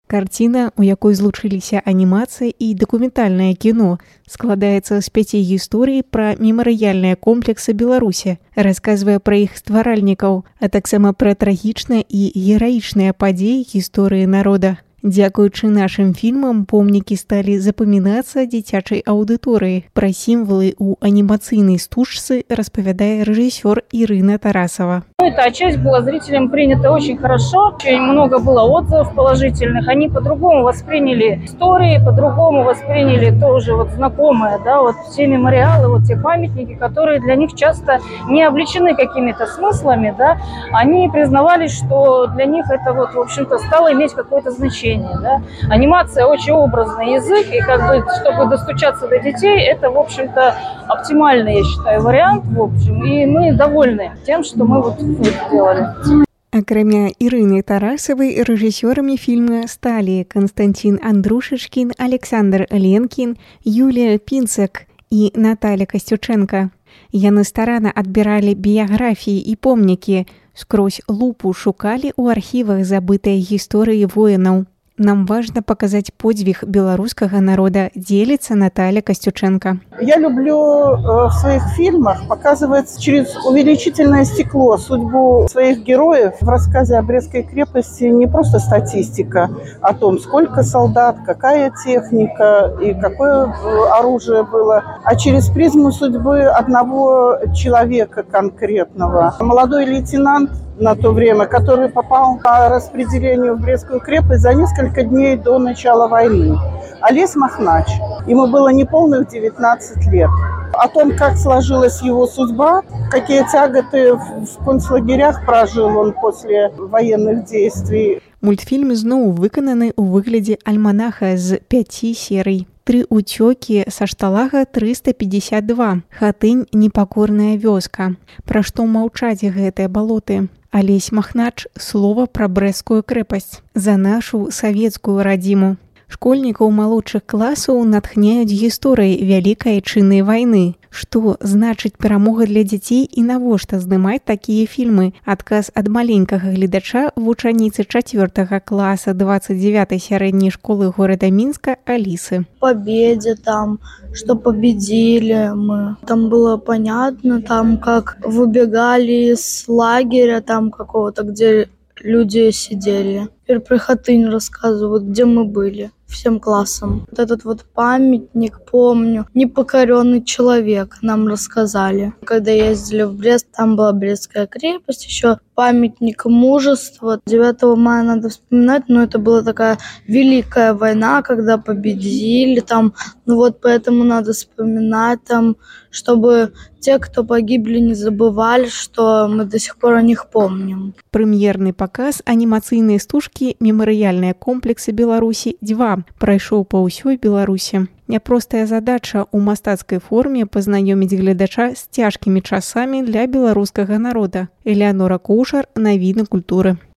Карціна, у якой злучыліся анімацыя і дакументальнае кіно, складаецца з 5 гісторый пра мемарыяльныя комплексы Беларусі, расказвае пра іх стваральнікаў, а таксама пра трагічныя і гераічныя падзеі гісторыі народа. Дзякуючы нашым фільмам помнікі сталі запамінацца дзіцячай аўдыторыі. Пра сімвалы ў анімацыйнай стужцы распавядае рэжысёр Ирина Тарасова. Эта часть была зрителям принята очень хорошо, очень много было отзывов положительных. Они по-другому восприняли истории, по-другому восприняли тоже вот знакомые, да, вот все мемориалы, вот те памятники, которые для них часто не облечены какими-то смыслами, да, они признавали, что для них это вот, в общем-то, стало иметь какое-то значение, да. Анимация очень образный язык, и как бы, чтобы достучаться до детей, это, в общем-то, оптимальный, я считаю, вариант, в общем, и мы довольны тем, что мы вот сделали. Акрамя Ирыны Тарасавай, рэжысёрамі фільма сталі Константин Андрушечкін, Александр Ленкін, Юлія Пінцак і Наталя Касцюченка. Яны старанна адбіралі біяграфіі і помнікі, скрозь лупу шукалі ў архівах забытыя гісторыі воінаў. Нам важно показать подвиг белорусского народа, делится Наталья Костюченко. Я люблю в своих фильмах показывать через увеличительное стекло судьбу своих героев. В рассказе о Брестской крепости не просто статистика о том, сколько солдат, какая техника и какое оружие было, а через призму судьбы одного человека конкретного. Молодой лейтенант на то время, который попал по распределению в Брестскую крепость за несколько дней до начала войны. Олесь Махнач. Ему было неполных 19 лет. О том, как сложилась его судьба, какие тяготы в концлагерях прожил он после военных действий. Мультфільм зноў выкананы ў выглядзе альманаха з 5 серый. 3 уцёкі са Шталага 352. Хатынь непакорная вёска. Пра што маўчаць гэтыя балоты? Олесь Махнач – слова пра Брэсцкую крэпасць, за нашу савецкую радзіму. Школьнікаў малодшых класаў натхняюць гісторыі Вялікай Айчыннай вайны. Што значыць перамога для дзяцей і навошта здымаць такія фільмы? Адказ ад маленькага гледача, вучаніцы 4 класа 29-й сярэдняй школы горада Мінска Алісы. Победе там, что победили мы. Там было понятно, там как выбегали из лагеря там какого-то, где люди сидели. Теперь про Хатынь рассказывают, где мы были всем классом. Вот этот вот памятник, помню, непокоренный человек, нам рассказали. Когда ездили в Брест, там была Брестская крепость, еще памятник мужества. 9 мая надо вспоминать, но это была такая великая война, когда победили там. Ну вот поэтому надо вспоминать там, чтобы те, кто погибли, не забывали, что мы до сих пор о них помним. Прэм'ерны паказ анімацыйнай стужкі «Мемарыяльныя комплексы Беларусі 2» прайшоў па ўсёй Беларусі. Няпростая задача ў мастацкай форме пазнаёміць гледача з цяжкімі часамі для беларускага народа. Элеанора Коўшар, навіны культуры.